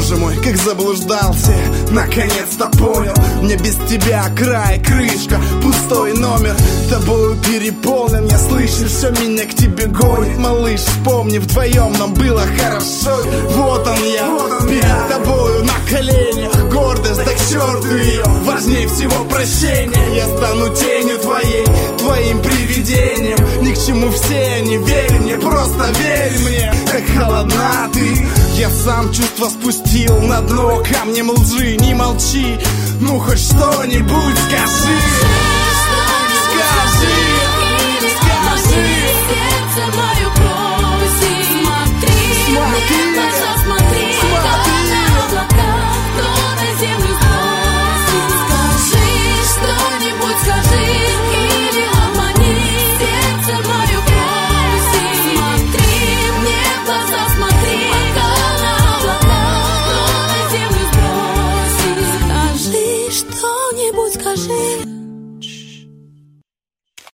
Боже мой, как заблуждался, наконец-то понял. Мне без тебя край, крышка, пустой номер, тобою переполнен. Я слышу, все меня к тебе гонит. Малыш, вспомни, вдвоем нам было хорошо. Вот он я, перед тобою на коленях. Гордость, да к черту ее, важнее всего прощение. Я стану тенью твоей, твоим привидением. Ни к чему все не верь мне, просто верь мне. Как холодна ты, я сам чувства спустил на дно камнем лжи. Не молчи, ну хоть что-нибудь скажи. Скажи, скажи. Сердце мое просит, смотри, мне в глаза смотри, как на облака, кто на землю сбросит. Скажи, что-нибудь скажи, или обмани. Сердце мое просит, смотри, мне в глаза смотри, как на облака, кто на землю сбросит. Скажи, что-нибудь скажи.